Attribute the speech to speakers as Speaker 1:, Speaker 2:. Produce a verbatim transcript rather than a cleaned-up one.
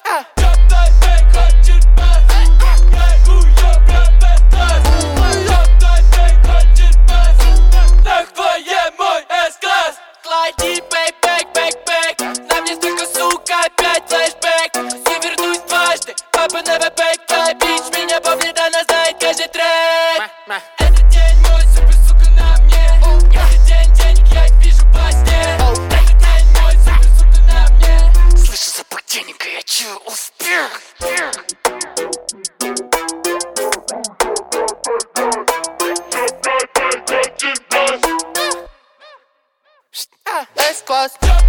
Speaker 1: Этот день мой, супер, сука, на мне. Каждый день денег я их вижу по сне. Этот день мой, супер, сука, на мне.
Speaker 2: Слышу запах денег, и я чую успех.
Speaker 1: S-Class.